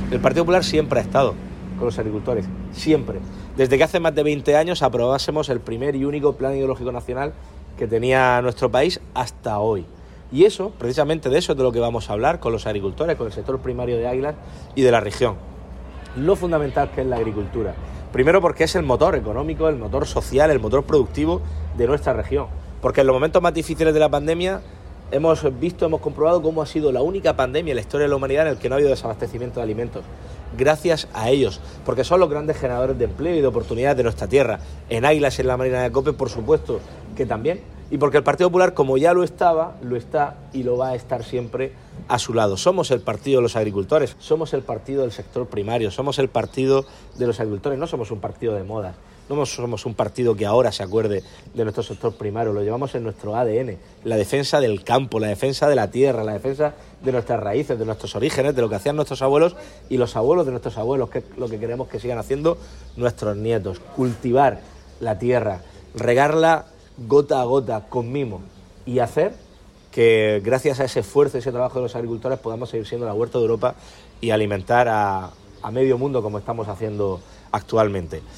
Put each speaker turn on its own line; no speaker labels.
El Partido Popular siempre ha estado con los agricultores, siempre. Desde que hace más de 20 años aprobásemos el primer y único plan ideológico nacional que tenía nuestro país hasta hoy. Y eso, precisamente de eso es de lo que vamos a hablar con los agricultores, con el sector primario de Águilas y de la región. Lo fundamental que es la agricultura. Primero porque es el motor económico, el motor social, el motor productivo de nuestra región. Porque en los momentos más difíciles de la pandemia hemos comprobado cómo ha sido la única pandemia en la historia de la humanidad en la que no ha habido desabastecimiento de alimentos. Gracias a ellos, porque son los grandes generadores de empleo y de oportunidades de nuestra tierra. En Águilas y en la Marina de Cope, por supuesto que también. Y porque el Partido Popular, como ya lo está y lo va a estar siempre a su lado. Somos el partido de los agricultores, somos el partido del sector primario, somos el partido de los agricultores, no somos un partido de moda. No somos un partido que ahora se acuerde de nuestro sector primario, lo llevamos en nuestro ADN, la defensa del campo, la defensa de la tierra, la defensa de nuestras raíces, de nuestros orígenes, de lo que hacían nuestros abuelos y los abuelos de nuestros abuelos, que es lo que queremos que sigan haciendo nuestros nietos. Cultivar la tierra, regarla gota a gota, con mimo, y hacer que gracias a ese esfuerzo y ese trabajo de los agricultores podamos seguir siendo la huerta de Europa y alimentar a medio mundo como estamos haciendo actualmente.